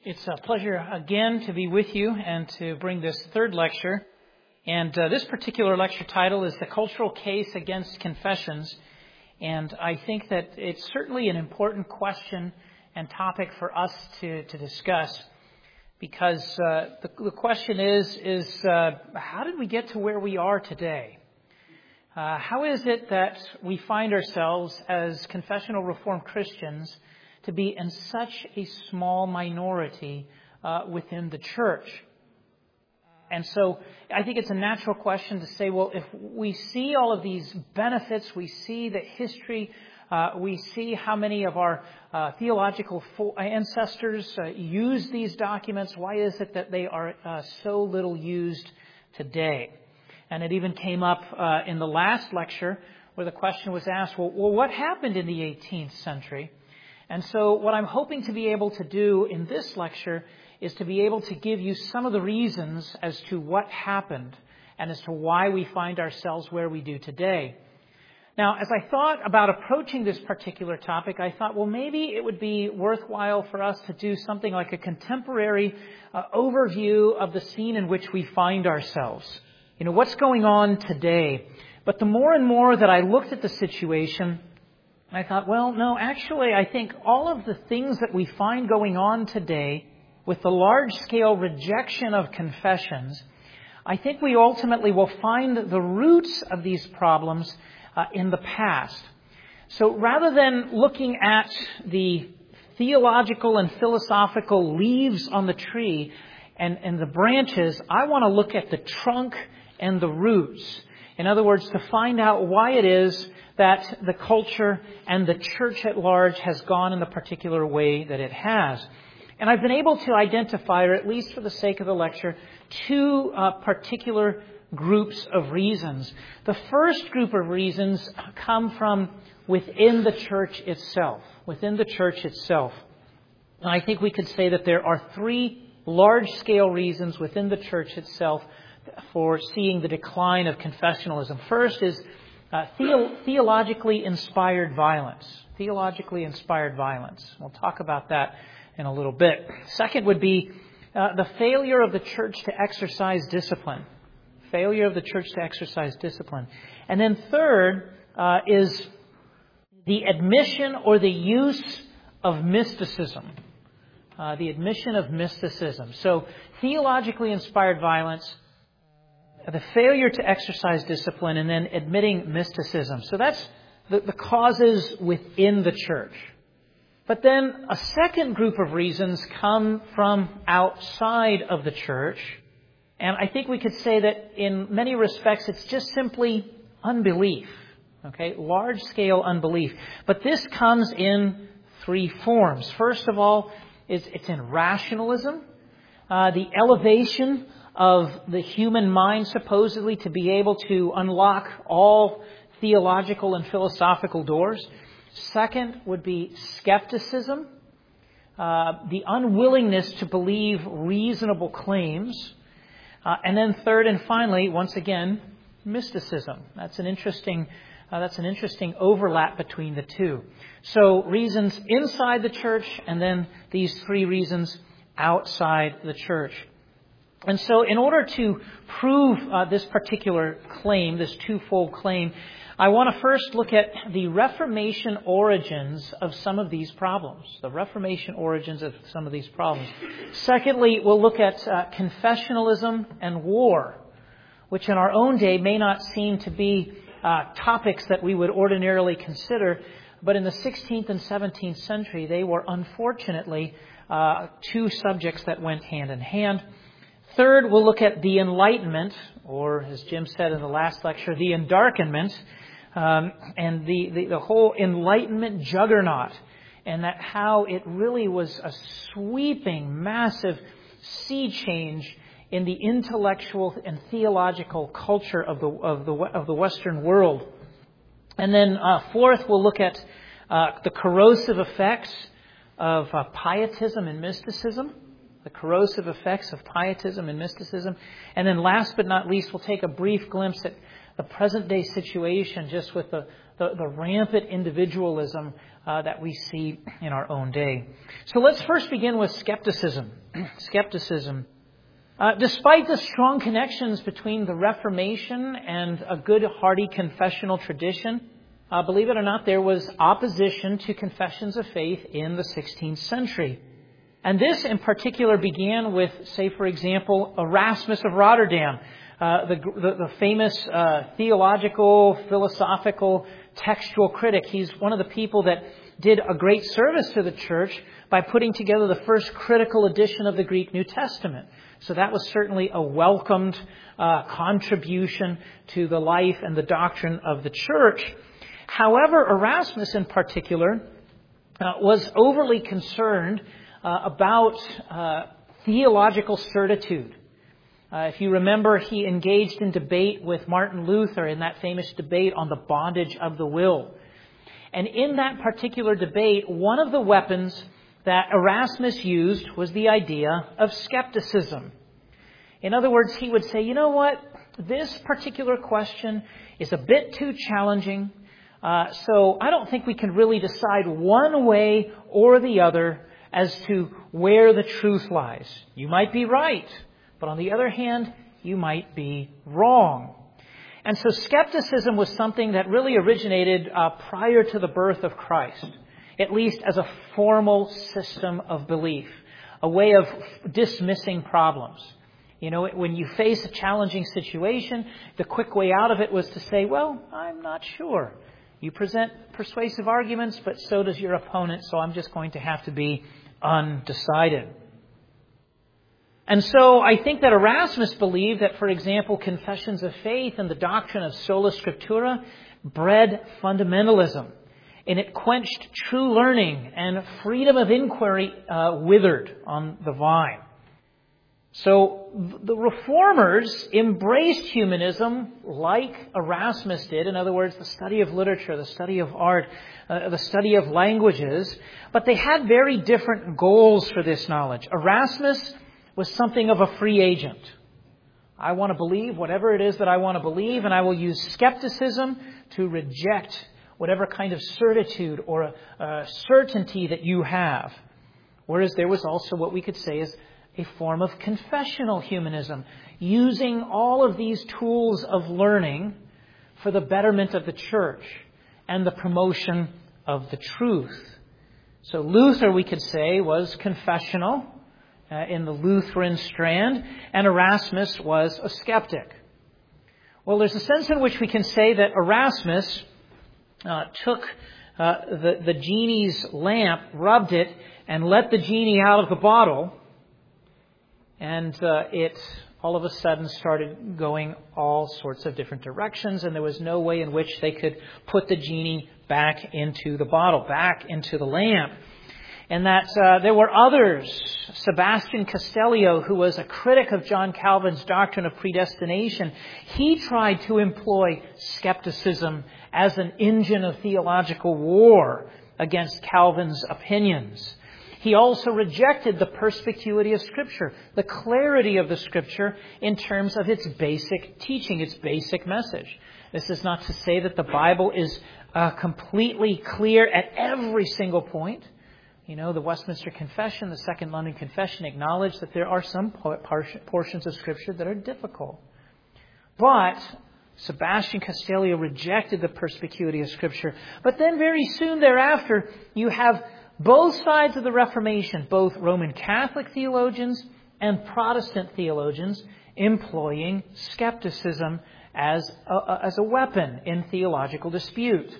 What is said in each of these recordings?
It's a pleasure again to be with you and to bring this third lecture. And this particular lecture title is The Cultural Case Against Confessions. And I think that it's certainly an important question and topic for us to discuss. Because the question is how did we get to where we are today? How is it that we find ourselves as confessional Reformed Christians to be in such a small minority within the church? And so I think it's a natural question to say, well, if we see all of these benefits, we see the history, we see how many of our theological ancestors use these documents, why is it that they are so little used today? And it even came up in the last lecture where the question was asked, well, what happened in the 18th century? And so what I'm hoping to be able to do in this lecture is to be able to give you some of the reasons as to what happened and as to why we find ourselves where we do today. Now, as I thought about approaching this particular topic, I thought, well, maybe it would be worthwhile for us to do something like a contemporary overview of the scene in which we find ourselves. You know, what's going on today? But the more and more that I looked at the situation, I thought, well, no, actually, I think all of the things that we find going on today with the large-scale rejection of confessions, I think we ultimately will find the roots of these problems in the past. So rather than looking at the theological and philosophical leaves on the tree and the branches, I want to look at the trunk and the roots. In other words, to find out why it is that the culture and the church at large has gone in the particular way that it has. And I've been able to identify, or at least for the sake of the lecture, two particular groups of reasons. The first group of reasons come from within the church itself. Within the church itself. And I think we could say that there are three large-scale reasons within the church itself for seeing the decline of confessionalism. First is theologically inspired violence. Theologically inspired violence. We'll talk about that in a little bit. Second would be the failure of the church to exercise discipline. Failure of the church to exercise discipline. And then third is the admission or the use of mysticism. The admission of mysticism. So theologically inspired violence, the failure to exercise discipline, and then admitting mysticism. So that's the causes within the church. But then a second group of reasons come from outside of the church. And I think we could say that in many respects it's just simply unbelief. Okay, large-scale unbelief. But this comes in three forms. First of all, it's in rationalism, the elevation of the human mind supposedly to be able to unlock all theological and philosophical doors. Second would be skepticism, the unwillingness to believe reasonable claims. And then third and finally, once again, mysticism. That's an interesting overlap between the two. So reasons inside the church and then these three reasons outside the church. And so in order to prove this particular claim, this twofold claim, I want to first look at the Reformation origins of some of these problems. The Reformation origins of some of these problems. Secondly, we'll look at confessionalism and war, which in our own day may not seem to be topics that we would ordinarily consider, but in the 16th and 17th century, they were unfortunately two subjects that went hand in hand. Third, we'll look at the Enlightenment, or as Jim said in the last lecture, the Endarkenment, and the whole Enlightenment juggernaut, and that how it really was a sweeping, massive sea change in the intellectual and theological culture of the Western world. And then fourth, we'll look at the corrosive effects of pietism and mysticism. The corrosive effects of pietism and mysticism. And then last but not least, we'll take a brief glimpse at the present day situation just with the the rampant individualism that we see in our own day. So let's first begin with skepticism. Skepticism. Despite the strong connections between the Reformation and a good, hearty confessional tradition, believe it or not, there was opposition to confessions of faith in the 16th century. And this in particular began with, say, for example, Erasmus of Rotterdam, the famous theological, philosophical, textual critic. He's one of the people that did a great service to the church by putting together the first critical edition of the Greek New Testament. So that was certainly a welcomed contribution to the life and the doctrine of the church. However, Erasmus in particular was overly concerned about theological certitude. If you remember, he engaged in debate with Martin Luther in that famous debate on the bondage of the will. And in that particular debate, one of the weapons that Erasmus used was the idea of skepticism. In other words, he would say, you know what, this particular question is a bit too challenging, so I don't think we can really decide one way or the other as to where the truth lies. You might be right, but on the other hand, you might be wrong. And so skepticism was something that really originated prior to the birth of Christ, at least as a formal system of belief, a way of dismissing problems. You know, when you face a challenging situation, the quick way out of it was to say, well, I'm not sure. You present persuasive arguments, but so does your opponent, so I'm just going to have to be undecided. And so I think that Erasmus believed that, for example, confessions of faith and the doctrine of sola scriptura bred fundamentalism. And it quenched true learning, and freedom of inquiry withered on the vine. So the Reformers embraced humanism like Erasmus did. In other words, the study of literature, the study of art, the study of languages. But they had very different goals for this knowledge. Erasmus was something of a free agent. I want to believe whatever it is that I want to believe, and I will use skepticism to reject whatever kind of certitude or certainty that you have. Whereas there was also what we could say is a form of confessional humanism, using all of these tools of learning for the betterment of the church and the promotion of the truth. So Luther, we could say, was confessional in the Lutheran strand, and Erasmus was a skeptic. Well, there's a sense in which we can say that Erasmus took the genie's lamp, rubbed it, and let the genie out of the bottle, and it all of a sudden started going all sorts of different directions, and there was no way in which they could put the genie back into the bottle, back into the lamp. And that there were others. Sebastian Castellio, who was a critic of John Calvin's doctrine of predestination, he tried to employ skepticism as an engine of theological war against Calvin's opinions. He also rejected the perspicuity of Scripture, the clarity of the Scripture in terms of its basic teaching, its basic message. This is not to say that the Bible is completely clear at every single point. You know, the Westminster Confession, the Second London Confession acknowledge that there are some portions of Scripture that are difficult. But Sebastian Castellio rejected the perspicuity of Scripture. But then very soon thereafter, you have both sides of the Reformation, both Roman Catholic theologians and Protestant theologians, employing skepticism as a weapon in theological dispute.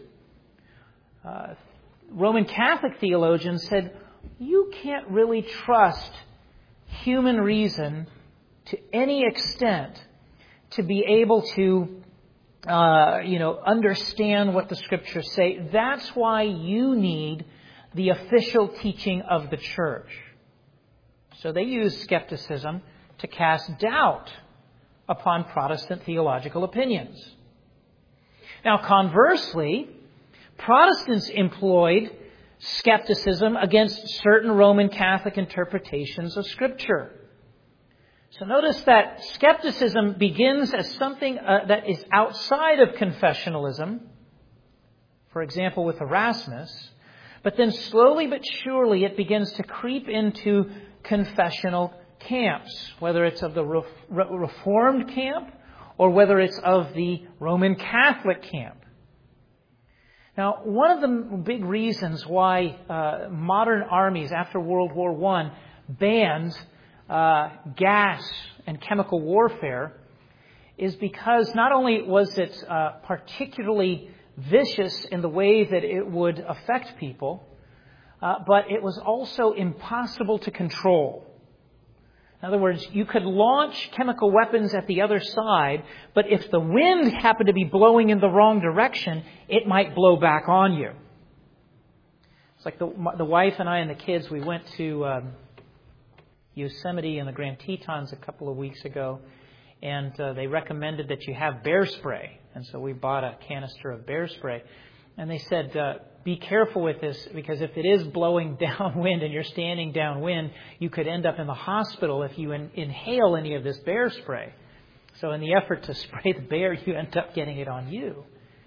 Roman Catholic theologians said, you can't really trust human reason to any extent to be able to, understand what the Scriptures say. That's why you need the official teaching of the church. So they use skepticism to cast doubt upon Protestant theological opinions. Now, conversely, Protestants employed skepticism against certain Roman Catholic interpretations of Scripture. So notice that skepticism begins as something that is outside of confessionalism, For example, with Erasmus. But then slowly but surely it begins to creep into confessional camps, whether it's of the Reformed camp or whether it's of the Roman Catholic camp. Now, one of the big reasons why modern armies after World War I banned gas and chemical warfare is because not only was it particularly vicious in the way that it would affect people, but it was also impossible to control. In other words, you could launch chemical weapons at the other side, but if the wind happened to be blowing in the wrong direction, it might blow back on you. It's like the wife and I and the kids, we went to Yosemite and the Grand Tetons a couple of weeks ago, and they recommended that you have bear spray. And so we bought a canister of bear spray. And they said, be careful with this, because if it is blowing downwind and you're standing downwind, you could end up in the hospital if you inhale any of this bear spray. So in the effort to spray the bear, you end up getting it on you.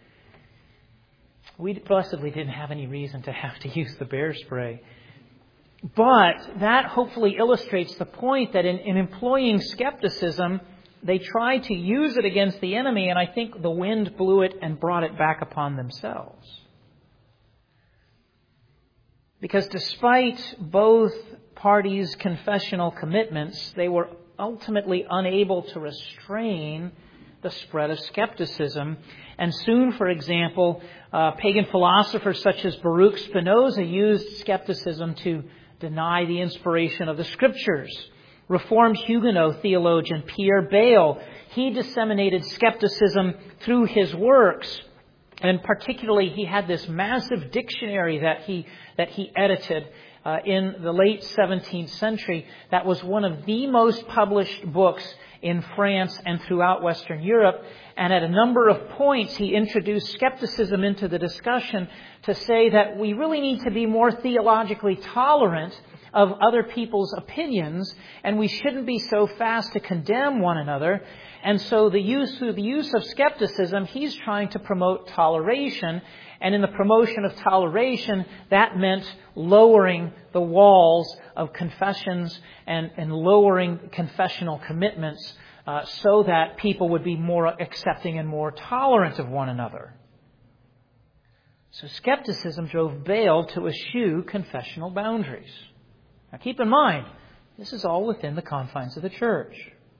We blessedly didn't have any reason to have to use the bear spray. But that hopefully illustrates the point that in employing skepticism, they tried to use it against the enemy, and I think the wind blew it and brought it back upon themselves. Because despite both parties' confessional commitments, they were ultimately unable to restrain the spread of skepticism. And soon, for example, pagan philosophers such as Baruch Spinoza used skepticism to deny the inspiration of the Scriptures. Reformed Huguenot theologian Pierre Bayle, he disseminated skepticism through his works. And particularly, he had this massive dictionary that he edited in the late 17th century. That was one of the most published books in France and throughout Western Europe. And at a number of points, he introduced skepticism into the discussion to say that we really need to be more theologically tolerant of other people's opinions, and we shouldn't be so fast to condemn one another. And so through the use of skepticism, he's trying to promote toleration. And in the promotion of toleration, that meant lowering the walls of confessions and lowering confessional commitments so that people would be more accepting and more tolerant of one another. So skepticism drove Bayle to eschew confessional boundaries. Now keep in mind, this is all within the confines of the church.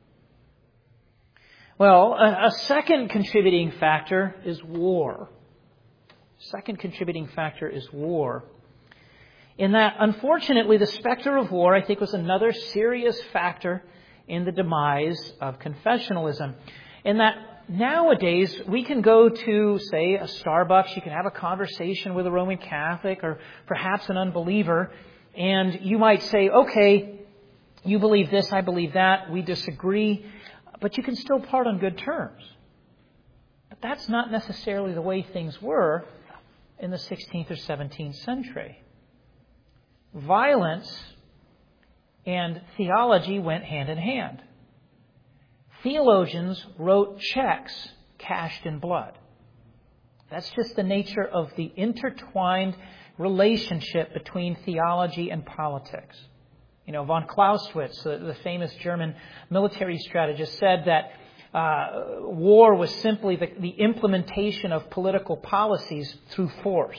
Well, a second contributing factor is war. Second contributing factor is war. In that, unfortunately, the specter of war, I think, was another serious factor in the demise of confessionalism. In that, nowadays, we can go to, say, a Starbucks, you can have a conversation with a Roman Catholic or perhaps an unbeliever, and you might say, okay, you believe this, I believe that, we disagree, but you can still part on good terms. But that's not necessarily the way things were in the 16th or 17th century. Violence and theology went hand in hand. Theologians wrote checks cashed in blood. That's just the nature of the intertwined relationship between theology and politics. You know, von Clausewitz, the famous German military strategist, said that war was simply the implementation of political policies through force.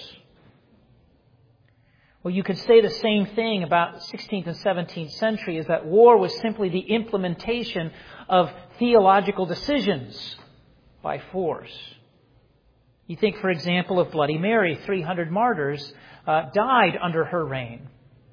Well, you could say the same thing about 16th and 17th century, is that war was simply the implementation of theological decisions by force. You think, for example, of Bloody Mary. 300 martyrs died under her reign.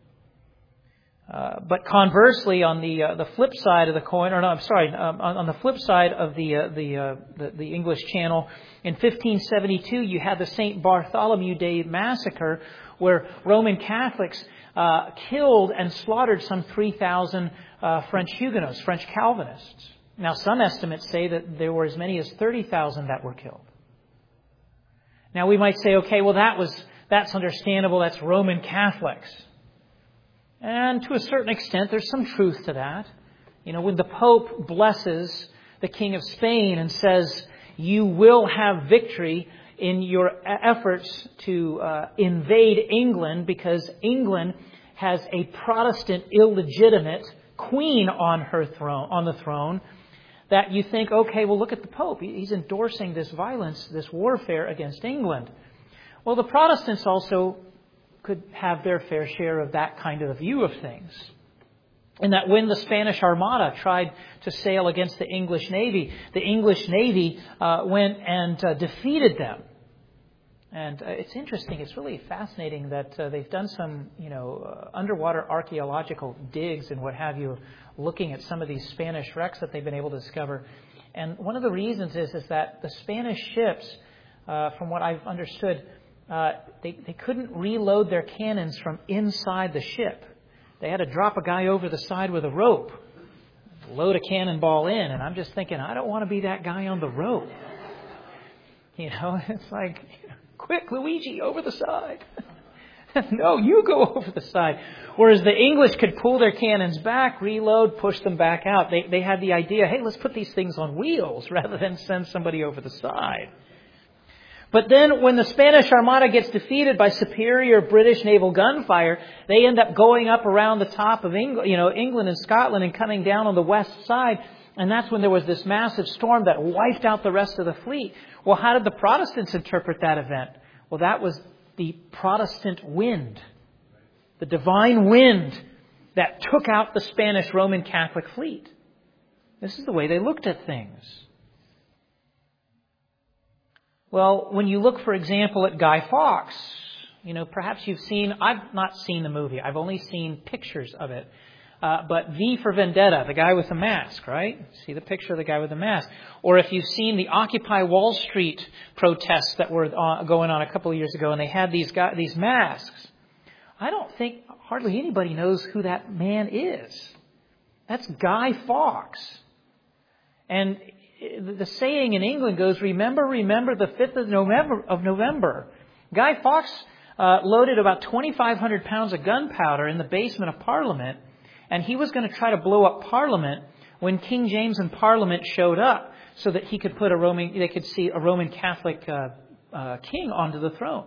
But conversely, on the flip side of the coin, on the flip side of the English Channel, in 1572 you had the St. Bartholomew Day massacre, where Roman Catholics killed and slaughtered some 3,000 French Huguenots, French Calvinists. Now, some estimates say that there were as many as 30,000 that were killed. Now, we might say, okay, well, that's understandable. That's Roman Catholics. And to a certain extent, there's some truth to that. You know, when the Pope blesses the King of Spain and says, you will have victory in your efforts to invade England, because England has a Protestant illegitimate queen on the throne, that you think, okay, well, look at the Pope. He's endorsing this violence, this warfare against England. Well, the Protestants also could have their fair share of that kind of a view of things. And that when the Spanish Armada tried to sail against the English Navy went and defeated them. And it's interesting. It's really fascinating that they've done some, underwater archaeological digs and what have you, looking at some of these Spanish wrecks that they've been able to discover. And one of the reasons is that the Spanish ships, from what I've understood, they couldn't reload their cannons from inside the ship. They had to drop a guy over the side with a rope, load a cannonball in. And I'm just thinking, I don't want to be that guy on the rope. It's like, quick, Luigi, over the side. No, you go over the side. Whereas the English could pull their cannons back, reload, push them back out. They had the idea, hey, let's put these things on wheels rather than send somebody over the side. But then when the Spanish Armada gets defeated by superior British naval gunfire, they end up going up around the top of England and Scotland and coming down on the west side. And that's when there was this massive storm that wiped out the rest of the fleet. Well, how did the Protestants interpret that event? Well, that was the Protestant wind, the divine wind that took out the Spanish Roman Catholic fleet. This is the way they looked at things. Well, when you look, for example, at Guy Fawkes, perhaps I've not seen the movie. I've only seen pictures of it. But V for Vendetta, the guy with the mask, right? See the picture of the guy with the mask. Or if you've seen the Occupy Wall Street protests that were going on a couple of years ago, and they had these masks. I don't think hardly anybody knows who that man is. That's Guy Fawkes. And the saying in England goes, remember the 5th of November. Guy Fawkes loaded about 2,500 pounds of gunpowder in the basement of Parliament, and he was going to try to blow up Parliament when King James and Parliament showed up, so that he could they could see a Roman Catholic king onto the throne.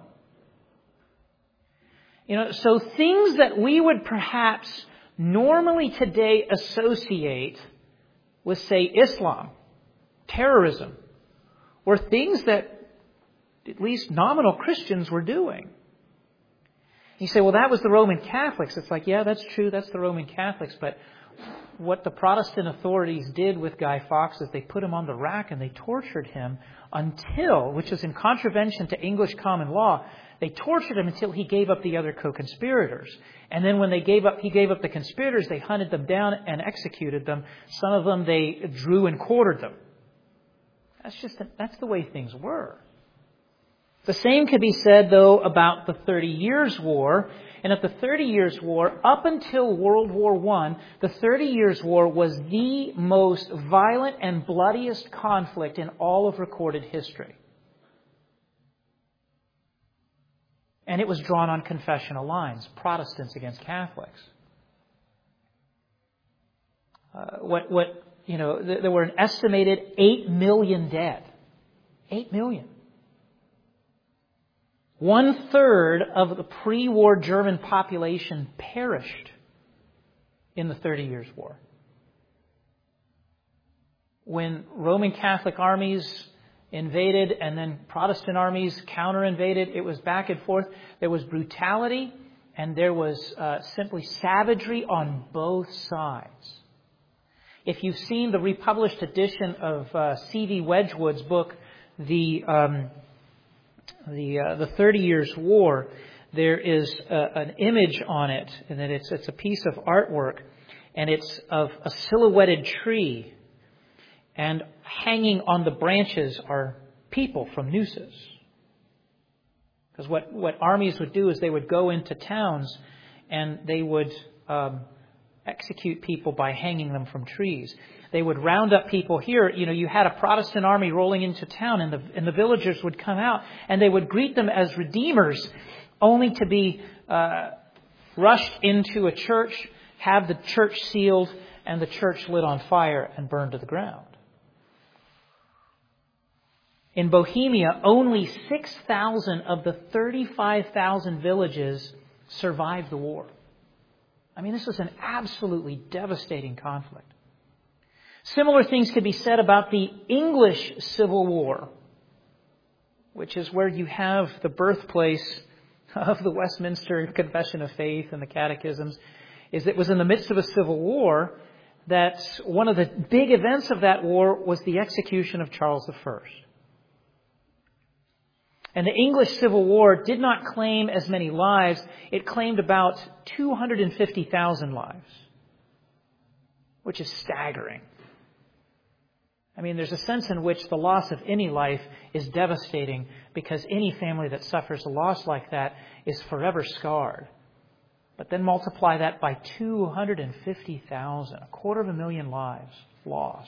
So things that we would perhaps normally today associate with, say, Islam, terrorism, were things that at least nominal Christians were doing. You say, well, that was the Roman Catholics. It's like, yeah, that's true. That's the Roman Catholics. But what the Protestant authorities did with Guy Fawkes is they put him on the rack and they tortured him until, which is in contravention to English common law, they tortured him until he gave up the other co-conspirators. And then when he gave up the conspirators, they hunted them down and executed them. Some of them they drew and quartered them. That's the way things were. The same could be said, though, about the 30 Years' War. And at the 30 Years' War, up until World War I, the 30 Years' War was the most violent and bloodiest conflict in all of recorded history. And it was drawn on confessional lines, Protestants against Catholics. There were an estimated 8 million dead. 8 million. 1/3 of the pre-war German population perished in the 30 Years' War. When Roman Catholic armies invaded and then Protestant armies counter-invaded, it was back and forth. There was brutality and there was simply savagery on both sides. If you've seen the republished edition of C.V. Wedgwood's book, the 30 Years' War, there is an image on it, and that it's a piece of artwork, and it's of a silhouetted tree, and hanging on the branches are people from nooses. Because what armies would do is they would go into towns and they would execute people by hanging them from trees. They would round up people here. You had a Protestant army rolling into town, and the villagers would come out and they would greet them as redeemers, only to be rushed into a church, have the church sealed, and the church lit on fire and burned to the ground. In Bohemia, only 6,000 of the 35,000 villages survived the war. I mean, this was an absolutely devastating conflict. Similar things could be said about the English Civil War, which is where you have the birthplace of the Westminster Confession of Faith and the catechisms. It was in the midst of a civil war that one of the big events of that war was the execution of Charles I. And the English Civil War did not claim as many lives. It claimed about 250,000 lives, which is staggering. I mean, there's a sense in which the loss of any life is devastating because any family that suffers a loss like that is forever scarred. But then multiply that by 250,000, 250,000 lives lost.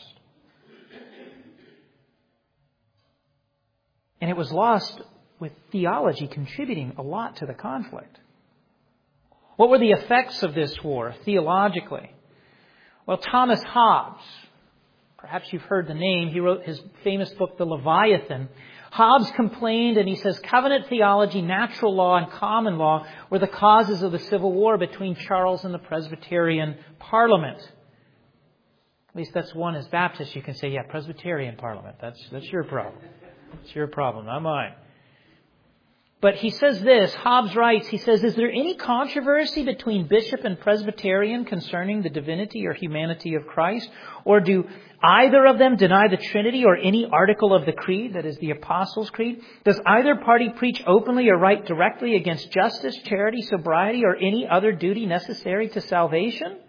And it was lost with theology contributing a lot to the conflict. What were the effects of this war theologically? Well, Thomas Hobbes, perhaps you've heard the name, he wrote his famous book, The Leviathan. Hobbes complained, and he says, covenant theology, natural law, and common law were the causes of the civil war between Charles and the Presbyterian Parliament. At least that's one as Baptist. You can say, yeah, Presbyterian Parliament. That's your problem. It's your problem, not mine. But he says this, Hobbes writes, he says, is there any controversy between bishop and Presbyterian concerning the divinity or humanity of Christ? Or do either of them deny the Trinity or any article of the creed, that is the Apostles' Creed? Does either party preach openly or write directly against justice, charity, sobriety, or any other duty necessary to salvation?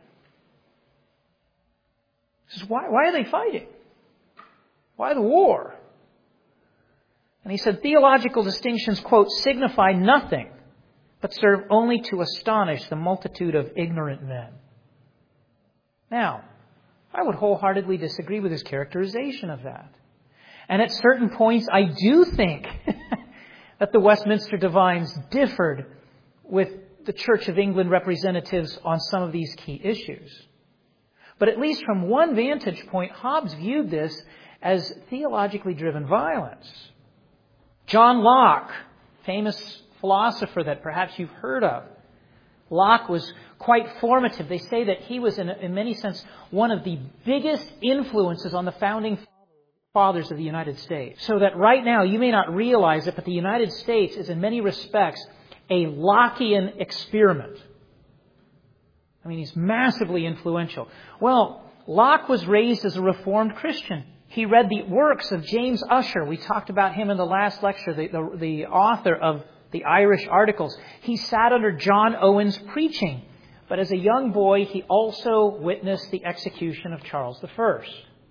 He says, why are they fighting? Why the war? And he said, theological distinctions, quote, signify nothing, but serve only to astonish the multitude of ignorant men. Now, I would wholeheartedly disagree with his characterization of that. And at certain points, I do think that the Westminster Divines differed with the Church of England representatives on some of these key issues. But at least from one vantage point, Hobbes viewed this as theologically driven violence. John Locke, famous philosopher that perhaps you've heard of. Locke was quite formative. They say that he was, in many sense, one of the biggest influences on the founding fathers of the United States. So that right now, you may not realize it, but the United States is in many respects a Lockean experiment. I mean, he's massively influential. Well, Locke was raised as a Reformed Christian. He read the works of James Ussher. We talked about him in the last lecture, the author of the Irish Articles. He sat under John Owen's preaching. But as a young boy, he also witnessed the execution of Charles I.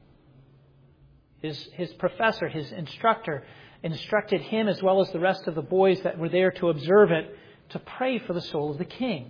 His professor, his instructor, instructed him as well as the rest of the boys that were there to observe it to pray for the soul of the king.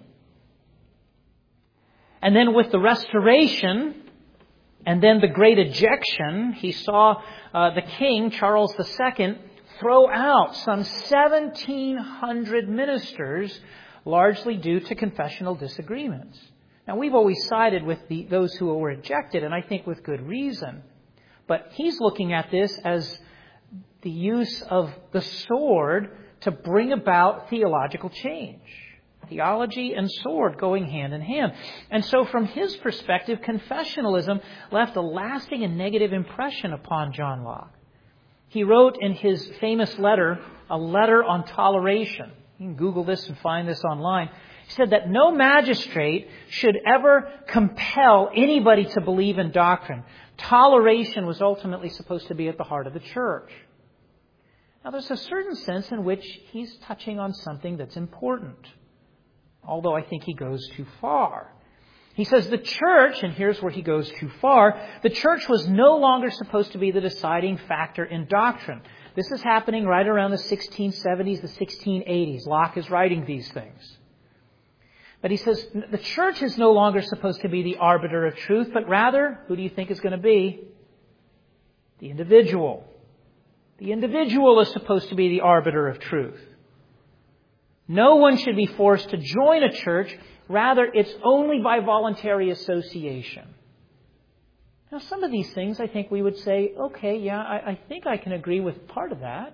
And then with the Restoration and then the Great Ejection, he saw the king, Charles II, throw out some 1,700 ministers, largely due to confessional disagreements. Now, we've always sided with those who were ejected, and I think with good reason. But he's looking at this as the use of the sword to bring about theological change. Theology and sword going hand in hand. And so from his perspective, confessionalism left a lasting and negative impression upon John Locke. He wrote in his famous letter, a letter on toleration. You can Google this and find this online. He said that no magistrate should ever compel anybody to believe in doctrine. Toleration was ultimately supposed to be at the heart of the church. Now, there's a certain sense in which he's touching on something that's important, although I think he goes too far. He says the church, and here's where he goes too far, the church was no longer supposed to be the deciding factor in doctrine. This is happening right around the 1670s, the 1680s. Locke is writing these things. But he says the church is no longer supposed to be the arbiter of truth, but rather, who do you think is going to be? The individual. The individual is supposed to be the arbiter of truth. No one should be forced to join a church. Rather, it's only by voluntary association. Now, some of these things, I think we would say, okay, yeah, I think I can agree with part of that.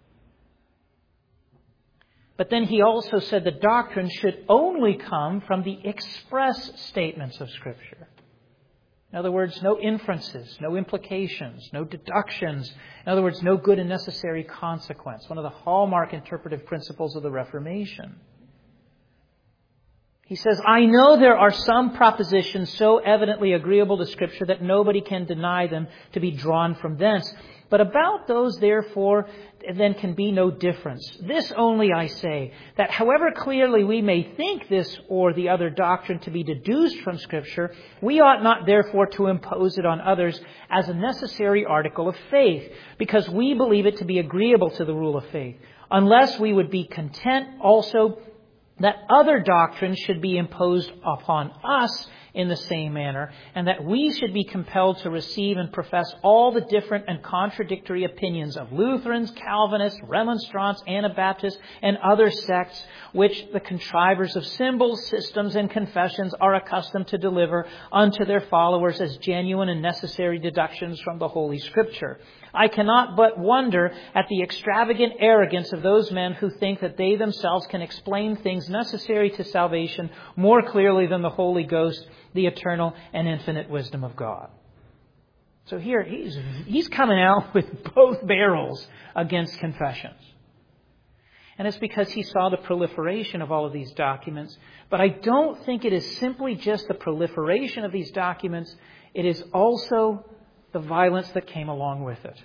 But then he also said that doctrine should only come from the express statements of Scripture. In other words, no inferences, no implications, no deductions. In other words, no good and necessary consequence. One of the hallmark interpretive principles of the Reformation. He says, I know there are some propositions so evidently agreeable to Scripture that nobody can deny them to be drawn from thence. But about those, therefore, then can be no difference. This only I say, that however clearly we may think this or the other doctrine to be deduced from Scripture, we ought not therefore to impose it on others as a necessary article of faith, because we believe it to be agreeable to the rule of faith, unless we would be content also that other doctrines should be imposed upon us in the same manner, and that we should be compelled to receive and profess all the different and contradictory opinions of Lutherans, Calvinists, Remonstrants, Anabaptists, and other sects, which the contrivers of symbols, systems, and confessions are accustomed to deliver unto their followers as genuine and necessary deductions from the Holy Scripture. I cannot but wonder at the extravagant arrogance of those men who think that they themselves can explain things necessary to salvation more clearly than the Holy Ghost, the eternal and infinite wisdom of God. So here he's coming out with both barrels against confessions. And it's because he saw the proliferation of all of these documents. But I don't think it is simply just the proliferation of these documents. It is also the violence that came along with it.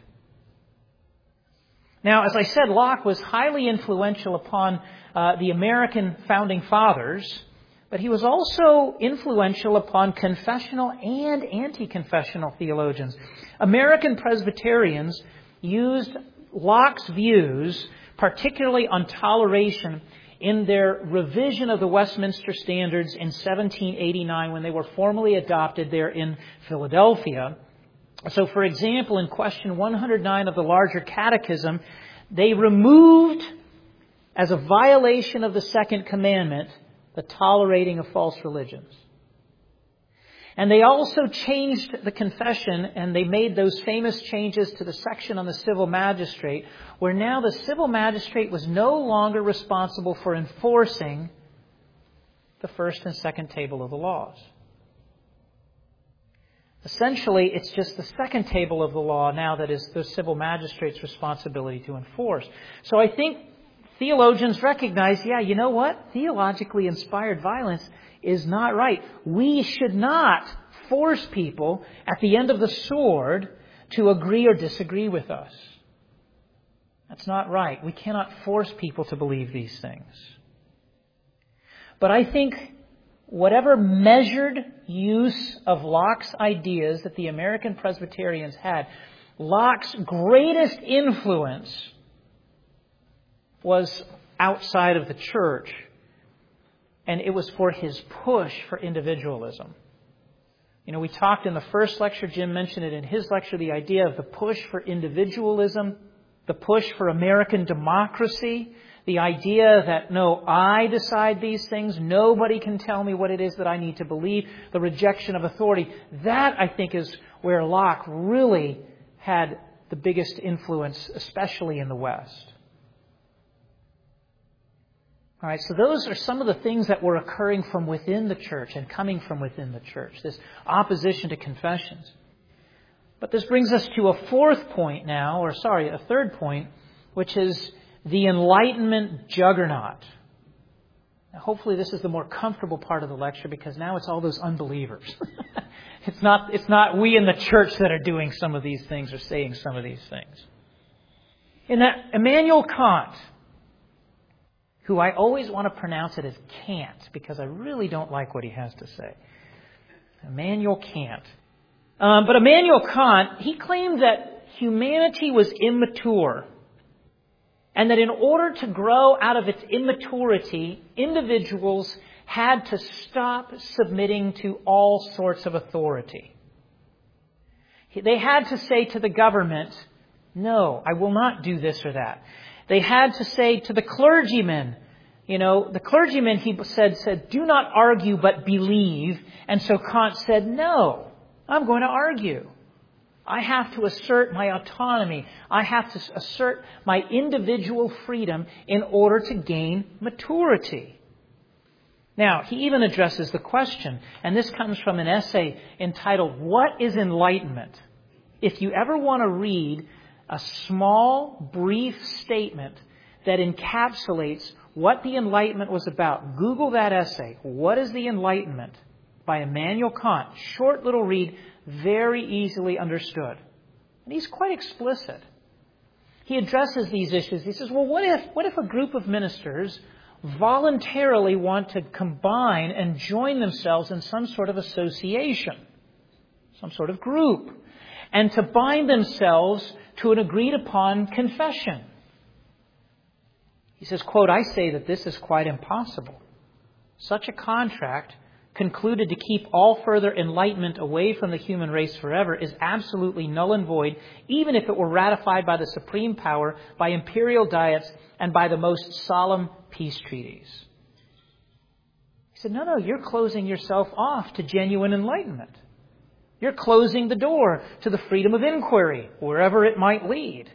Now, as I said, Locke was highly influential upon the American founding fathers, but he was also influential upon confessional and anti-confessional theologians. American Presbyterians used Locke's views, particularly on toleration, in their revision of the Westminster Standards in 1789 when they were formally adopted there in Philadelphia. So, for example, in question 109 of the Larger Catechism, they removed, as a violation of the Second Commandment, the tolerating of false religions. And they also changed the confession, and they made those famous changes to the section on the civil magistrate, where now the civil magistrate was no longer responsible for enforcing the first and second table of the laws. Essentially, it's just the second table of the law now that is the civil magistrate's responsibility to enforce. So I think theologians recognize, you know what? Theologically inspired violence is not right. We should not force people at the end of the sword to agree or disagree with us. That's not right. We cannot force people to believe these things. But I think whatever measured use of Locke's ideas that the American Presbyterians had, Locke's greatest influence was outside of the church, and it was for his push for individualism. We talked in the first lecture, Jim mentioned it in his lecture, the idea of the push for individualism, the push for American democracy, the idea that, no, I decide these things, nobody can tell me what it is that I need to believe, the rejection of authority. That, I think, is where Locke really had the biggest influence, especially in the West. All right, so those are some of the things that were occurring from within the church and coming from within the church, this opposition to confessions. But this brings us to a third point, which is the Enlightenment juggernaut. Now, hopefully this is the more comfortable part of the lecture, because now it's all those unbelievers. It's not we in the church that are doing some of these things or saying some of these things. In that Immanuel Kant, who I always want to pronounce it as Kant, because I really don't like what he has to say. Immanuel Kant. But Immanuel Kant, he claimed that humanity was immature, and that in order to grow out of its immaturity, individuals had to stop submitting to all sorts of authority. They had to say to the government, no, I will not do this or that. They had to say to the clergymen, the clergymen, he said, do not argue but believe. And so Kant said, no, I'm going to argue. I have to assert my autonomy. I have to assert my individual freedom in order to gain maturity. Now, he even addresses the question, and this comes from an essay entitled, "What is Enlightenment?" If you ever want to read a small, brief statement that encapsulates what the Enlightenment was about, Google that essay, "What is the Enlightenment?" by Immanuel Kant. Short little read, very easily understood. And he's quite explicit. He addresses these issues. He says, well, what if a group of ministers voluntarily want to combine and join themselves in some sort of association, some sort of group, and to bind themselves to an agreed upon confession? He says, quote, "I say that this is quite impossible. Such a contract, concluded to keep all further enlightenment away from the human race forever, is absolutely null and void, even if it were ratified by the supreme power, by imperial diets, and by the most solemn peace treaties." He said, no, you're closing yourself off to genuine enlightenment. You're closing the door to the freedom of inquiry, wherever it might lead.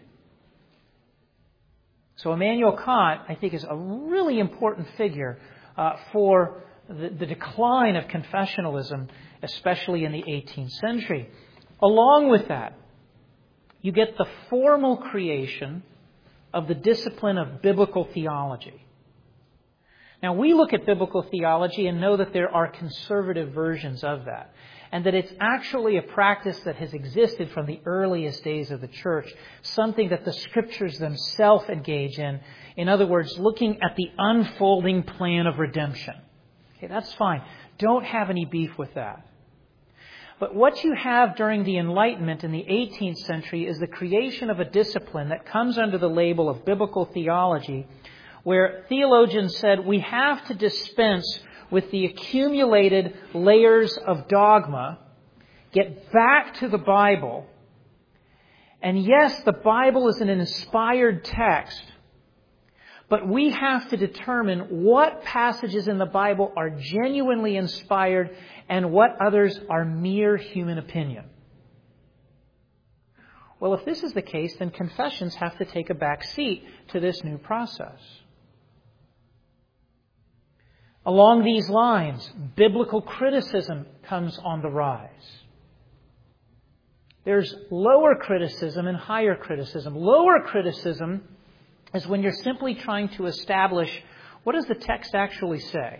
So Immanuel Kant, I think, is a really important figure for the decline of confessionalism, especially in the 18th century. Along with that, you get the formal creation of the discipline of biblical theology. Now, we look at biblical theology and know that there are conservative versions of that, and that it's actually a practice that has existed from the earliest days of the church, something that the Scriptures themselves engage in. In other words, looking at the unfolding plan of redemption. Okay, that's fine. Don't have any beef with that. But what you have during the Enlightenment in the 18th century is the creation of a discipline that comes under the label of biblical theology, where theologians said we have to dispense with the accumulated layers of dogma, get back to the Bible, and yes, the Bible is an inspired text, but we have to determine what passages in the Bible are genuinely inspired and what others are mere human opinion. Well, if this is the case, then confessions have to take a back seat to this new process. Along these lines, biblical criticism comes on the rise. There's lower criticism and higher criticism. Lower criticism is when you're simply trying to establish, what does the text actually say?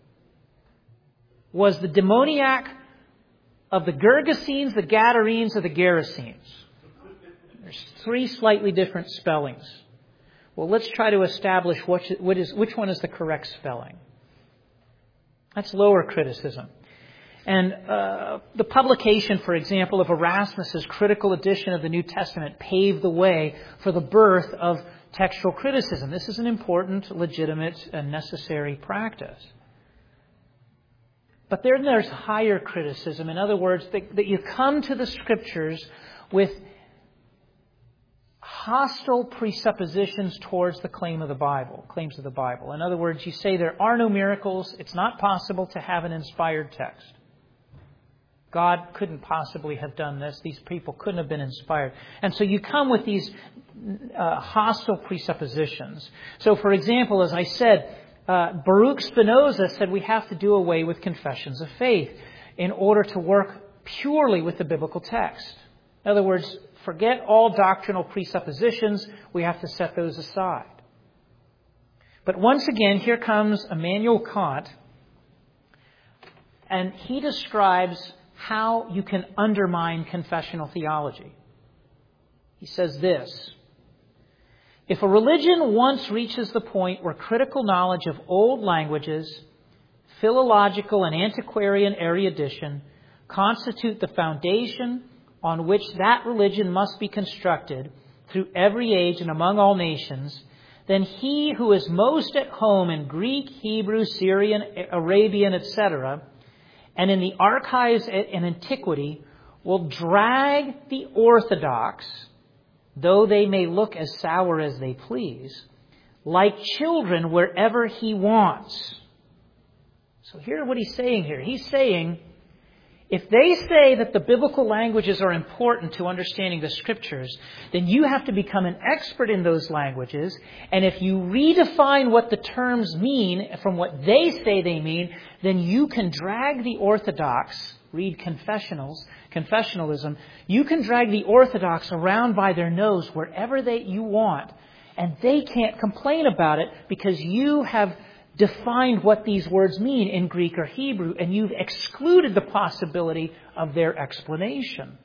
Was the demoniac of the Gergesenes, the Gadarenes, or the Gerasenes? There's three slightly different spellings. Well, let's try to establish which one is the correct spelling. That's lower criticism. And the publication, for example, of Erasmus's critical edition of the New Testament paved the way for the birth of textual criticism. This is an important, legitimate, and necessary practice. But then there's higher criticism. In other words, that you come to the Scriptures with hostile presuppositions towards the claims of the Bible. In other words, you say there are no miracles. It's not possible to have an inspired text. God couldn't possibly have done this. These people couldn't have been inspired. And so you come with these hostile presuppositions. So, for example, as I said, Baruch Spinoza said we have to do away with confessions of faith in order to work purely with the biblical text. In other words, forget all doctrinal presuppositions. We have to set those aside. But once again, here comes Immanuel Kant, and he describes how you can undermine confessional theology. He says this: if a religion once reaches the point where critical knowledge of old languages, philological and antiquarian erudition constitute the foundation on which that religion must be constructed through every age and among all nations, then he who is most at home in Greek, Hebrew, Syrian, Arabian, etc., and in the archives in antiquity will drag the orthodox, though they may look as sour as they please, like children wherever he wants. So here's what he's saying here. He's saying, If they say that the biblical languages are important to understanding the Scriptures, then you have to become an expert in those languages. And if you redefine what the terms mean from what they say they mean, then you can drag the Orthodox, read confessionalism, you can drag the Orthodox around by their nose wherever you want. And they can't complain about it because you have defined what these words mean in Greek or Hebrew, and you've excluded the possibility of their explanation.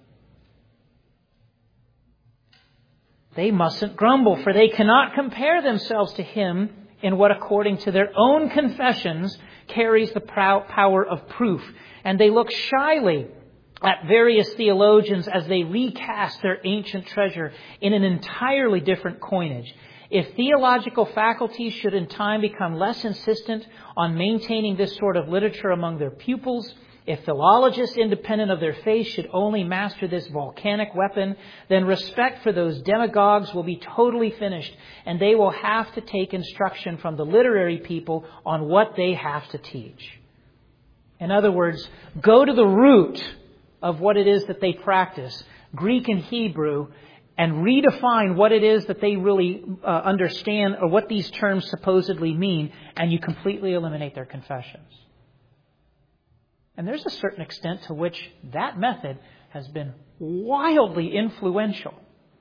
They mustn't grumble, for they cannot compare themselves to Him in what, according to their own confessions, carries the power of proof. And they look shyly at various theologians as they recast their ancient treasure in an entirely different coinage. If theological faculties should in time become less insistent on maintaining this sort of literature among their pupils, if philologists independent of their faith should only master this volcanic weapon, then respect for those demagogues will be totally finished, and they will have to take instruction from the literary people on what they have to teach. In other words, go to the root of what it is that they practice, Greek and Hebrew, and redefine what it is that they really understand or what these terms supposedly mean, and you completely eliminate their confessions. And there's a certain extent to which that method has been wildly influential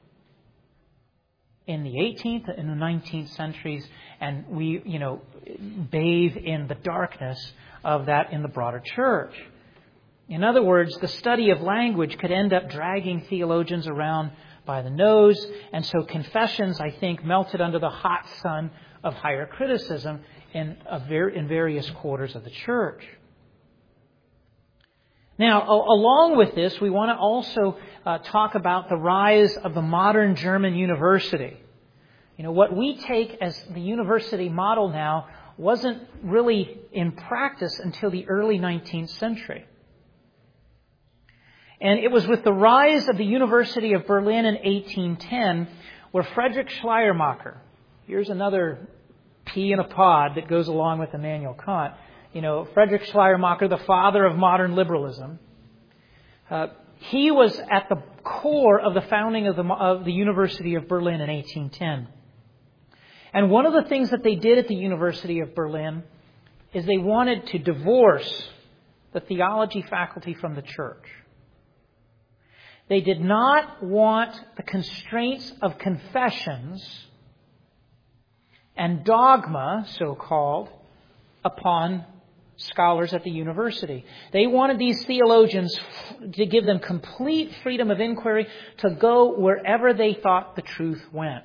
in the 18th and the 19th centuries, and we, bathe in the darkness of that in the broader church. In other words, the study of language could end up dragging theologians around by the nose, and so confessions, I think, melted under the hot sun of higher criticism in various quarters of the church. Now, along with this, we want to also talk about the rise of the modern German university. What we take as the university model now wasn't really in practice until the early 19th century. And it was with the rise of the University of Berlin in 1810 where Friedrich Schleiermacher, here's another pea in a pod that goes along with Immanuel Kant, Friedrich Schleiermacher, the father of modern liberalism, he was at the core of the founding of the University of Berlin in 1810. And one of the things that they did at the University of Berlin is they wanted to divorce the theology faculty from the church. They did not want the constraints of confessions and dogma, so-called, upon scholars at the university. They wanted these theologians to give them complete freedom of inquiry to go wherever they thought the truth went.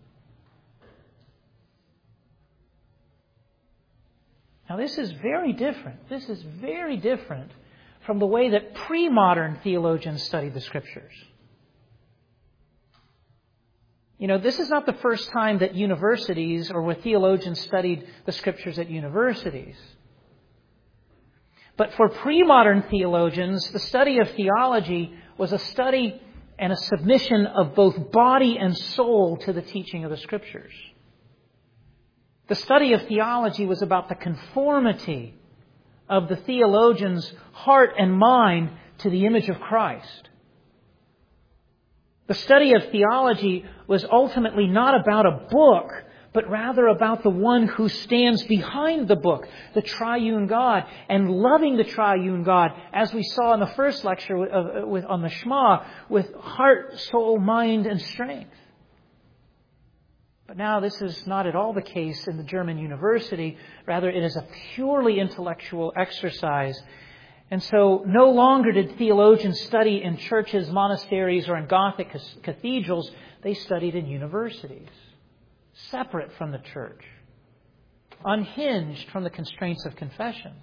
Now, this is very different. This is very different from the way that pre-modern theologians studied the Scriptures. This is not the first time that universities or where theologians studied the Scriptures at universities. But for pre-modern theologians, the study of theology was a study and a submission of both body and soul to the teaching of the Scriptures. The study of theology was about the conformity of the theologian's heart and mind to the image of Christ. The study of theology was ultimately not about a book, but rather about the one who stands behind the book, the triune God, and loving the triune God, as we saw in the first lecture on the Shema, with heart, soul, mind, and strength. But now this is not at all the case in the German university. Rather, it is a purely intellectual exercise. And so no longer did theologians study in churches, monasteries, or in Gothic cathedrals. They studied in universities, separate from the church, unhinged from the constraints of confessions.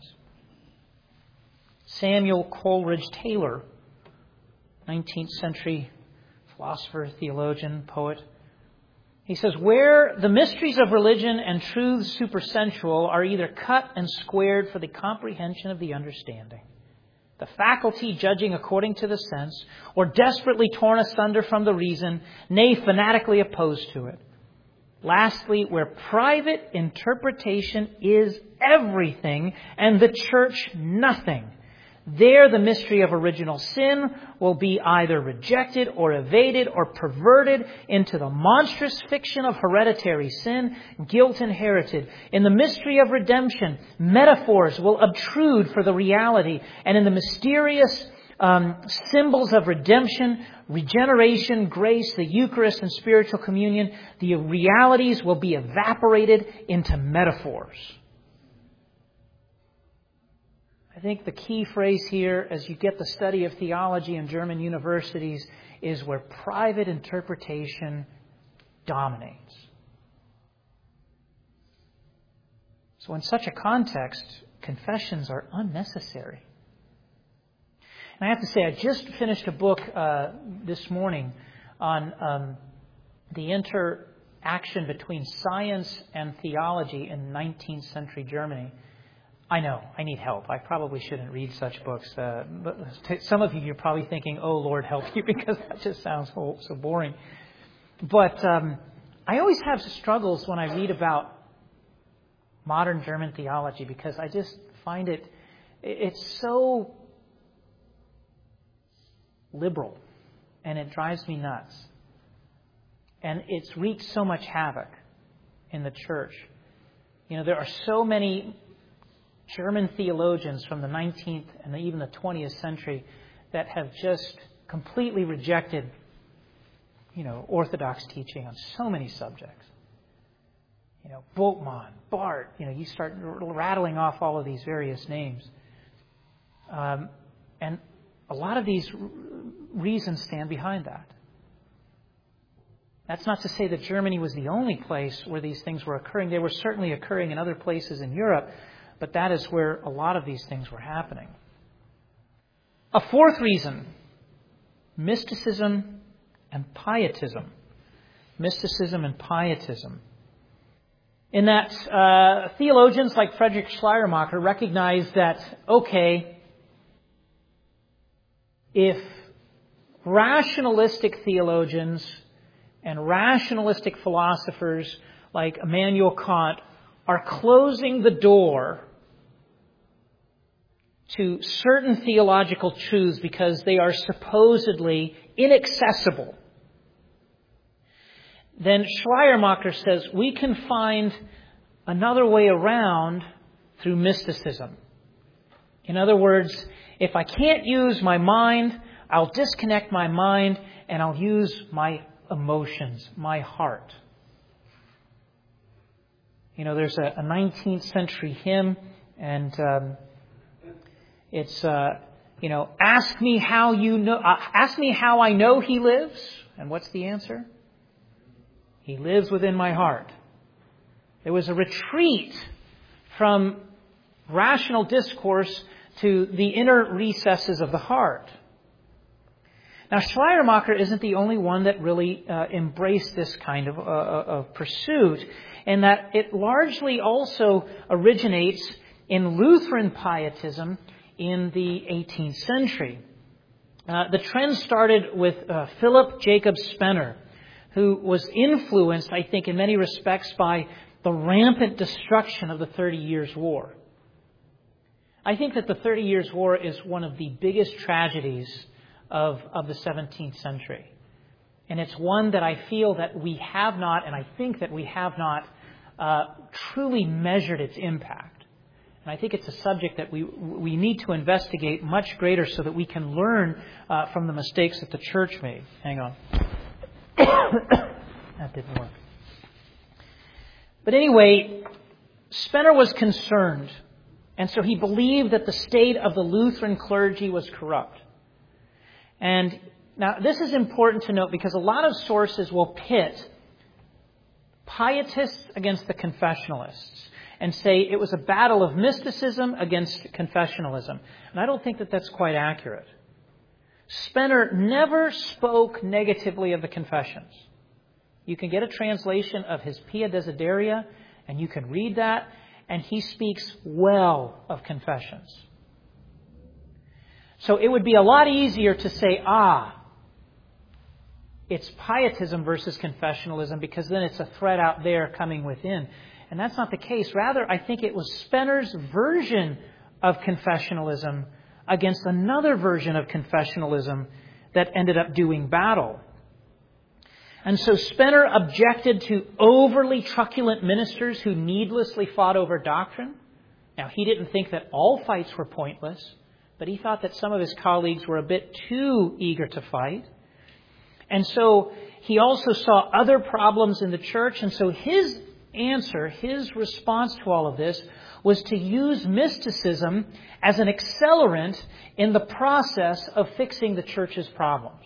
Samuel Coleridge Taylor, 19th century philosopher, theologian, poet, he says, where the mysteries of religion and truths supersensual are either cut and squared for the comprehension of the understanding, the faculty judging according to the sense, or desperately torn asunder from the reason, nay, fanatically opposed to it. Lastly, where private interpretation is everything and the church nothing, There, the mystery of original sin will be either rejected or evaded or perverted into the monstrous fiction of hereditary sin, guilt inherited. In the mystery of redemption, metaphors will obtrude for the reality. And in the mysterious symbols of redemption, regeneration, grace, the Eucharist, and spiritual communion, the realities will be evaporated into metaphors. I think the key phrase here, as you get the study of theology in German universities, is where private interpretation dominates. So in such a context, confessions are unnecessary. And I have to say, I just finished a book this morning on the interaction between science and theology in 19th century Germany. I know, I need help. I probably shouldn't read such books. But some of you, you're probably thinking, oh, Lord, help you, because that just sounds so boring. But I always have struggles when I read about modern German theology, because I just find it's so liberal, and it drives me nuts. And it's wreaked so much havoc in the church. You know, there are so many German theologians from the 19th and even the 20th century that have just completely rejected, Orthodox teaching on so many subjects. Bultmann, Barth, you start rattling off all of these various names. And a lot of these reasons stand behind that. That's not to say that Germany was the only place where these things were occurring. They were certainly occurring in other places in Europe, but that is where a lot of these things were happening. A fourth reason, mysticism and pietism. Mysticism and pietism. In that theologians like Friedrich Schleiermacher recognized that, if rationalistic theologians and rationalistic philosophers like Immanuel Kant are closing the door to certain theological truths because they are supposedly inaccessible, then Schleiermacher says we can find another way around through mysticism. In other words, if I can't use my mind, I'll disconnect my mind and I'll use my emotions, my heart. There's a 19th century hymn, and it's ask me how I know He lives, and what's the answer? He lives within my heart. There was a retreat from rational discourse to the inner recesses of the heart. Now, Schleiermacher isn't the only one that really embraced this kind of pursuit, and that it largely also originates in Lutheran pietism in the 18th century. The trend started with Philip Jacob Spener, who was influenced, I think, in many respects by the rampant destruction of the 30 Years' War. I think that the 30 Years' War is one of the biggest tragedies of the 17th century. And it's one that I feel that we have not, and I think that we have not truly measured its impact. And I think it's a subject that we need to investigate much greater so that we can learn from the mistakes that the church made. Hang on. That didn't work. But anyway, Spener was concerned. And so he believed that the state of the Lutheran clergy was corrupt. And now this is important to note because a lot of sources will pit pietists against the confessionalists and say it was a battle of mysticism against confessionalism. And I don't think that that's quite accurate. Spener never spoke negatively of the confessions. You can get a translation of his Pia Desideria, and you can read that, and he speaks well of confessions. So it would be a lot easier to say, it's pietism versus confessionalism, because then it's a threat out there coming within. And that's not the case. Rather, I think it was Spener's version of confessionalism against another version of confessionalism that ended up doing battle. And so Spener objected to overly truculent ministers who needlessly fought over doctrine. Now, he didn't think that all fights were pointless, but he thought that some of his colleagues were a bit too eager to fight. And so he also saw other problems in the church. And so his answer, his response to all of this, was to use mysticism as an accelerant in the process of fixing the church's problems.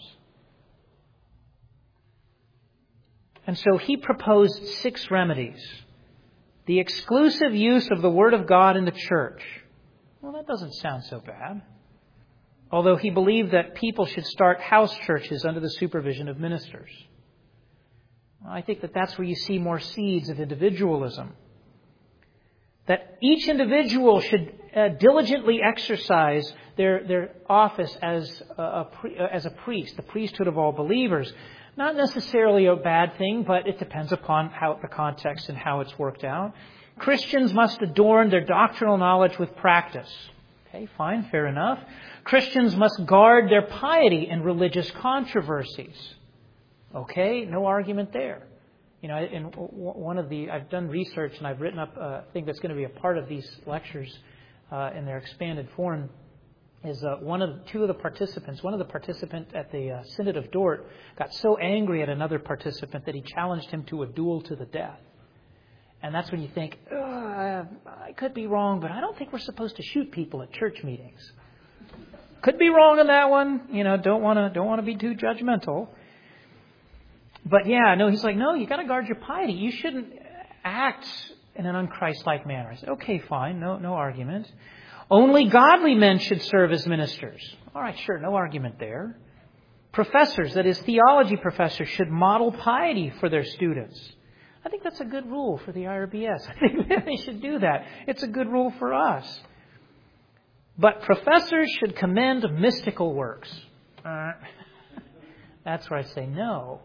And so he proposed 6 remedies. The exclusive use of the Word of God in the church. Well, that doesn't sound so bad. Although he believed that people should start house churches under the supervision of ministers. Well, I think that that's where you see more seeds of individualism. That each individual should diligently exercise their office as a priest, the priesthood of all believers. Not necessarily a bad thing, but it depends upon how the context and how it's worked out. Christians must adorn their doctrinal knowledge with practice. Okay, fine, fair enough. Christians must guard their piety in religious controversies. Okay, no argument there. You know, in I've done research and I've written up a thing that's going to be a part of these lectures in their expanded form. Is one of the participants at the Synod of Dort got so angry at another participant that he challenged him to a duel to the death. And that's when you think, I could be wrong, but I don't think we're supposed to shoot people at church meetings. Could be wrong on that one. You know, don't want to be too judgmental. But yeah, no, he's like, no, you got to guard your piety. You shouldn't act in an unchristlike manner. I said, okay, fine, no argument. Only godly men should serve as ministers. All right, sure, no argument there. Professors, that is, theology professors, should model piety for their students. I think that's a good rule for the IRBS. I think they should do that. It's a good rule for us. But professors should commend mystical works. That's where I say no.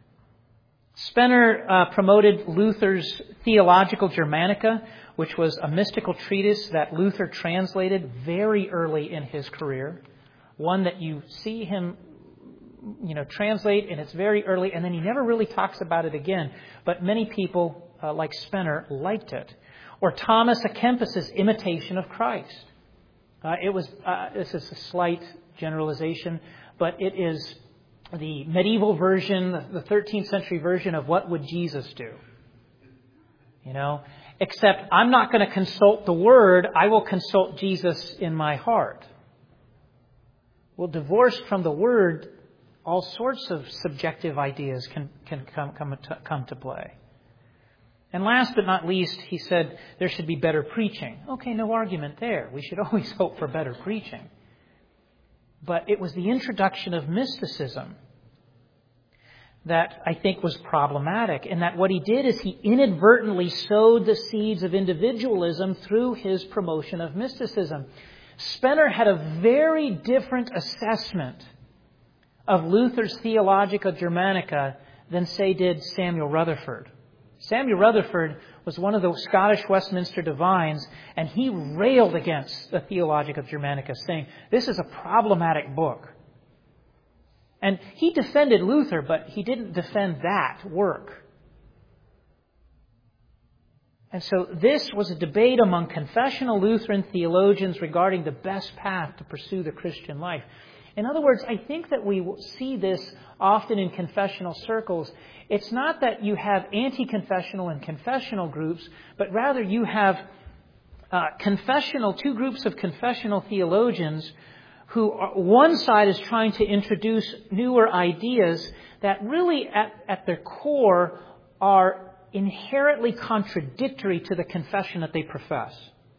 Spener promoted Luther's Theological Germanica, which was a mystical treatise that Luther translated very early in his career. One that you see him, translate, and it's very early, and then he never really talks about it again. But many people, like Spener, liked it. Or Thomas à Kempis's Imitation of Christ. This is a slight generalization, but it is the medieval version, the 13th century version of What Would Jesus Do? Except I'm not going to consult the Word, I will consult Jesus in my heart. Well, divorced from the Word, all sorts of subjective ideas can come to play. And last but not least, he said there should be better preaching. Okay, no argument there. We should always hope for better preaching. But it was the introduction of mysticism that I think was problematic, and that what he did is he inadvertently sowed the seeds of individualism through his promotion of mysticism. Spener had a very different assessment of Luther's Theologica Germanica than, say, did Samuel Rutherford. Samuel Rutherford was one of the Scottish Westminster divines, and he railed against the Theologica Germanica, saying, this is a problematic book. And he defended Luther, but he didn't defend that work. And so this was a debate among confessional Lutheran theologians regarding the best path to pursue the Christian life. In other words, I think that we see this often in confessional circles. It's not that you have anti-confessional and confessional groups, but rather you have two groups of confessional theologians who one side is trying to introduce newer ideas that really at their core are inherently contradictory to the confession that they profess.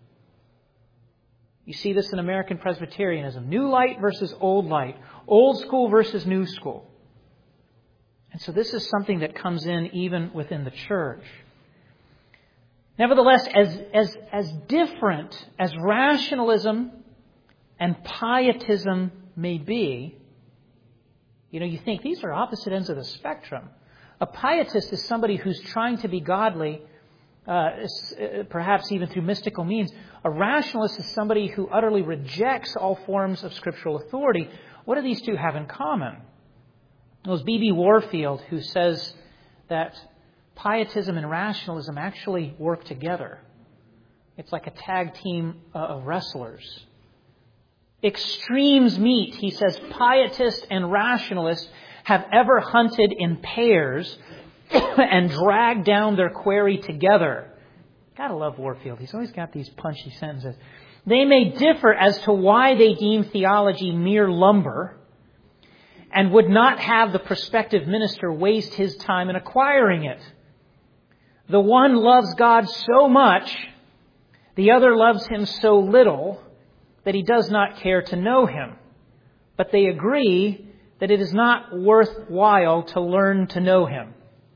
You see this in American Presbyterianism. New light versus old light. Old school versus new school. And so this is something that comes in even within the church. Nevertheless, as different as rationalism and pietism may be, you think these are opposite ends of the spectrum. A pietist is somebody who's trying to be godly, perhaps even through mystical means. A rationalist is somebody who utterly rejects all forms of scriptural authority. What do these two have in common? It was B.B. Warfield who says that pietism and rationalism actually work together. It's like a tag team of wrestlers. Extremes meet. He says pietists and rationalists have ever hunted in pairs and dragged down their quarry together. Gotta love Warfield. He's always got these punchy sentences. They may differ as to why they deem theology mere lumber and would not have the prospective minister waste his time in acquiring it. The one loves God so much, the other loves him so little that he does not care to know him. But they agree that it is not worthwhile to learn to know him.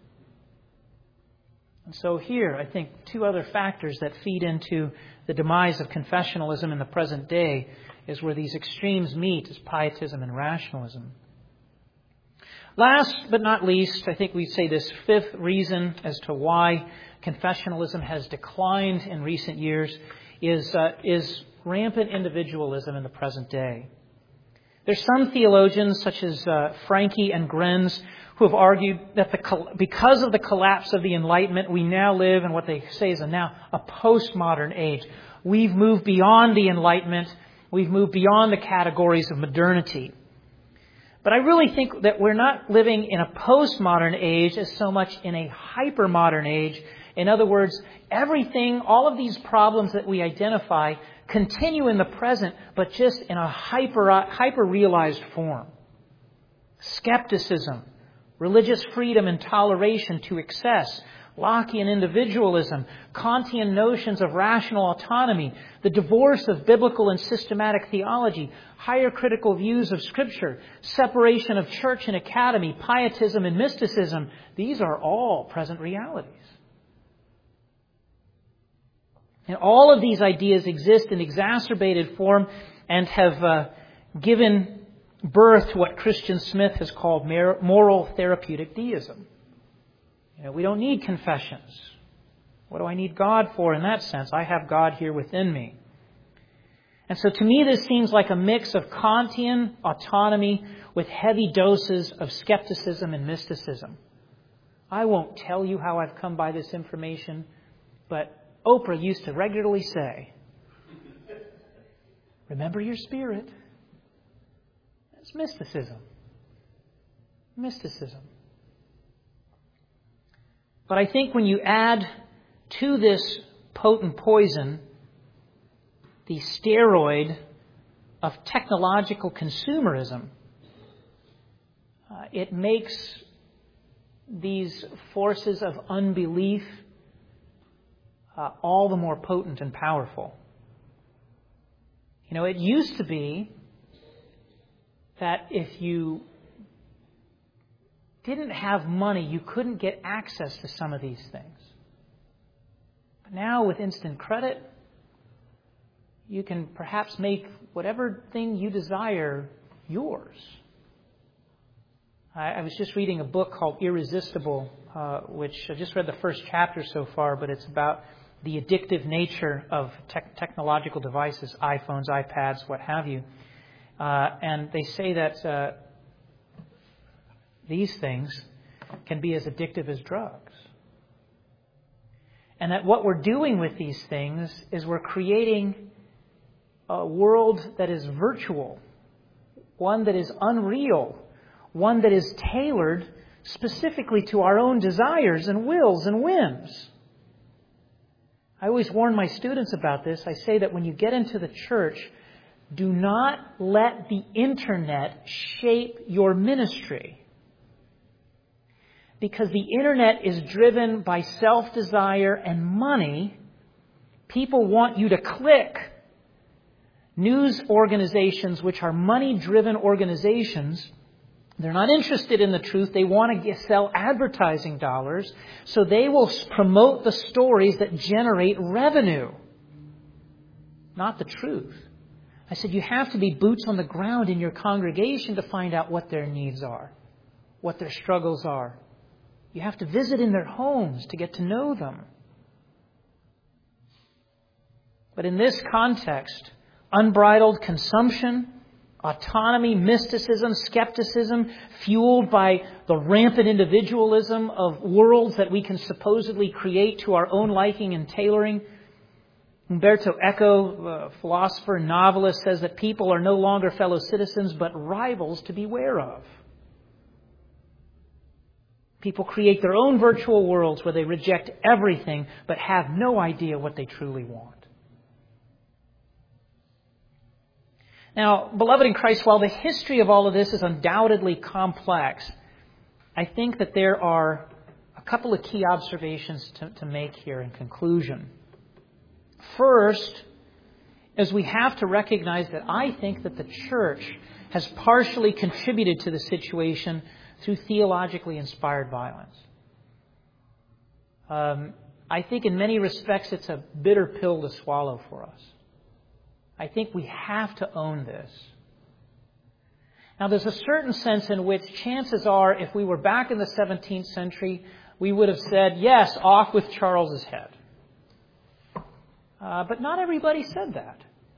And so here, I think, two other factors that feed into the demise of confessionalism in the present day is where these extremes meet, is pietism and rationalism. Last but not least, I think we'd say this fifth reason as to why confessionalism has declined in recent years is rampant individualism in the present day. There's some theologians, such as Franke and Grenz, who have argued that because of the collapse of the Enlightenment, we now live in what they say is a postmodern age. We've moved beyond the Enlightenment. We've moved beyond the categories of modernity. But I really think that we're not living in a postmodern age as so much in a hypermodern age. In other words, everything, all of these problems that we identify continue in the present, but just in a hyper-realized form. Skepticism, religious freedom and toleration to excess, Lockean individualism, Kantian notions of rational autonomy, the divorce of biblical and systematic theology, higher critical views of Scripture, separation of church and academy, pietism and mysticism. These are all present realities. And all of these ideas exist in exacerbated form and have given birth to what Christian Smith has called moral therapeutic deism. We don't need confessions. What do I need God for in that sense? I have God here within me. And so to me, this seems like a mix of Kantian autonomy with heavy doses of skepticism and mysticism. I won't tell you how I've come by this information, but Oprah used to regularly say, remember your spirit. That's mysticism. Mysticism. But I think when you add to this potent poison the steroid of technological consumerism, it makes these forces of unbelief all the more potent and powerful. It used to be that if you didn't have money, you couldn't get access to some of these things. But now with instant credit, you can perhaps make whatever thing you desire yours. I was just reading a book called Irresistible, which I just read the first chapter so far, but it's about the addictive nature of technological devices, iPhones, iPads, what have you. And they say that these things can be as addictive as drugs. And that what we're doing with these things is we're creating a world that is virtual, one that is unreal, one that is tailored specifically to our own desires and wills and whims. I always warn my students about this. I say that when you get into the church, do not let the internet shape your ministry. Because the internet is driven by self-desire and money. People want you to click. News organizations, which are money-driven organizations, they're not interested in the truth. They want to sell advertising dollars. So they will promote the stories that generate revenue, not the truth. I said, you have to be boots on the ground in your congregation to find out what their needs are, what their struggles are. You have to visit in their homes to get to know them. But in this context, unbridled consumption, autonomy, mysticism, skepticism, fueled by the rampant individualism of worlds that we can supposedly create to our own liking and tailoring. Umberto Eco, philosopher and novelist, says that people are no longer fellow citizens, but rivals to beware of. People create their own virtual worlds where they reject everything, but have no idea what they truly want. Now, beloved in Christ, while the history of all of this is undoubtedly complex, I think that there are a couple of key observations to make here in conclusion. First, is we have to recognize that I think that the church has partially contributed to the situation through theologically inspired violence. I think in many respects it's a bitter pill to swallow for us. I think we have to own this. Now, there's a certain sense in which chances are, if we were back in the 17th century, we would have said, yes, off with Charles's head. But not everybody said that.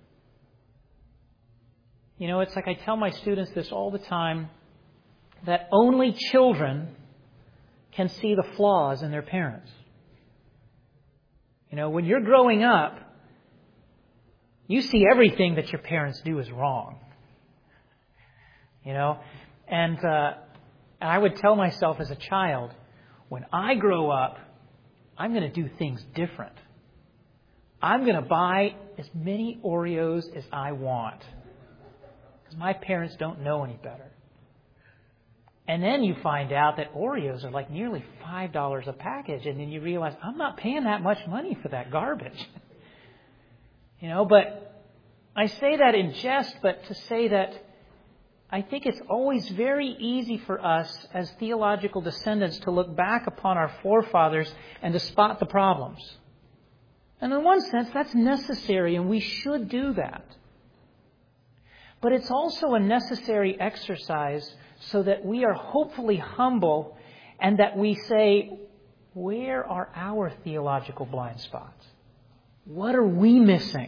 You know, it's like I tell my students this all the time, that only children can see the flaws in their parents. You know, when you're growing up, you see everything that your parents do is wrong. You know, and I would tell myself as a child, when I grow up, I'm going to do things different. I'm going to buy as many Oreos as I want, because my parents don't know any better. And then you find out that Oreos are like nearly $5 a package, and then you realize, I'm not paying that much money for that garbage. You know, but I say that in jest, but to say that I think it's always very easy for us as theological descendants to look back upon our forefathers and to spot the problems. And in one sense, that's necessary, and we should do that. But it's also a necessary exercise so that we are hopefully humble and that we say, where are our theological blind spots? What are we missing?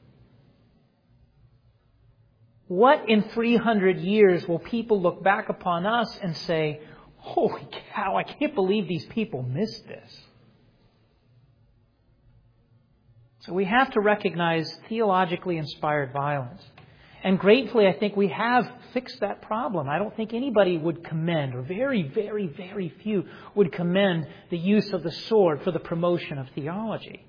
What in 300 years will people look back upon us and say, holy cow, I can't believe these people missed this? So we have to recognize theologically inspired violence. And gratefully, I think we have fixed that problem. I don't think anybody would commend, or very, very, very few would commend the use of the sword for the promotion of theology.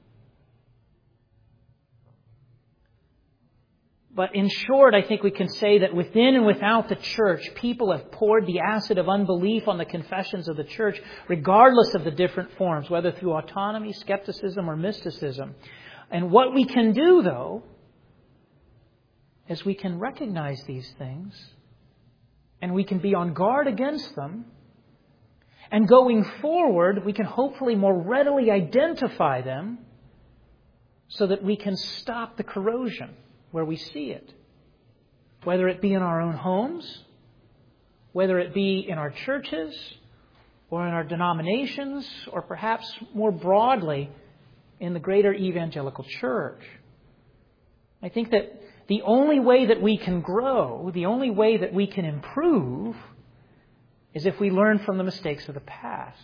But in short, I think we can say that within and without the church, people have poured the acid of unbelief on the confessions of the church, regardless of the different forms, whether through autonomy, skepticism, or mysticism. And what we can do, though, is we can recognize these things, and we can be on guard against them. And going forward, we can hopefully more readily identify them so that we can stop the corrosion where we see it, whether it be in our own homes, whether it be in our churches or in our denominations, or perhaps more broadly in the greater evangelical church. I think that the only way that we can grow, the only way that we can improve, is if we learn from the mistakes of the past.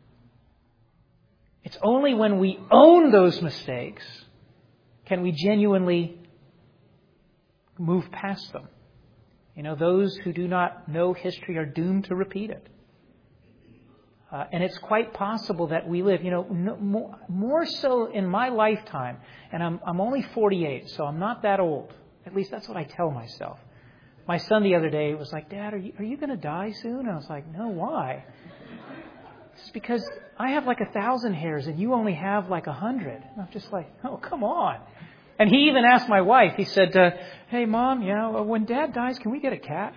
It's only when we own those mistakes can we genuinely move past them. You know, those who do not know history are doomed to repeat it. And it's quite possible that we live, more so in my lifetime, and I'm only 48, so I'm not that old. At least that's what I tell myself. My son the other day was like, Dad, are you going to die soon? And I was like, no, why? It's because I have like 1,000 hairs and you only have like 100. And I'm just like, oh, come on. And he even asked my wife, he said, hey, Mom, when Dad dies, can we get a cat?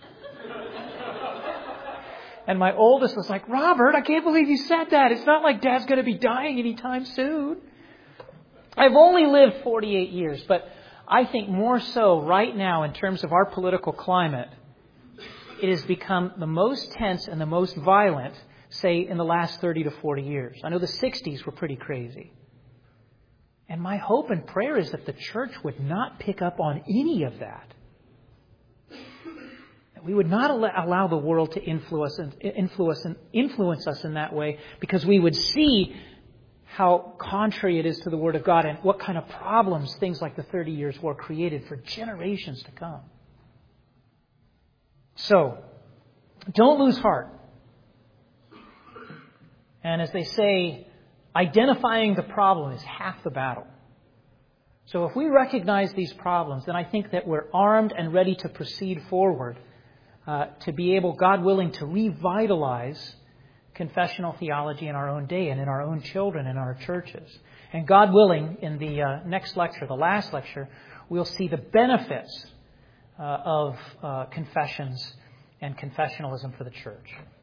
And my oldest was like, Robert, I can't believe you said that. It's not like Dad's going to be dying anytime soon. I've only lived 48 years, but I think more so right now in terms of our political climate, it has become the most tense and the most violent, say, in the last 30 to 40 years. I know the 60s were pretty crazy. And my hope and prayer is that the church would not pick up on any of that. That we would not allow the world to influence us in that way, because we would see how contrary it is to the Word of God and what kind of problems things like the 30 Years' War created for generations to come. So, don't lose heart. And as they say, identifying the problem is half the battle. So if we recognize these problems, then I think that we're armed and ready to proceed forward to be able, God willing, to revitalize confessional theology in our own day and in our own children and our churches. And God willing, in the next lecture, the last lecture, we'll see the benefits of confessions and confessionalism for the church.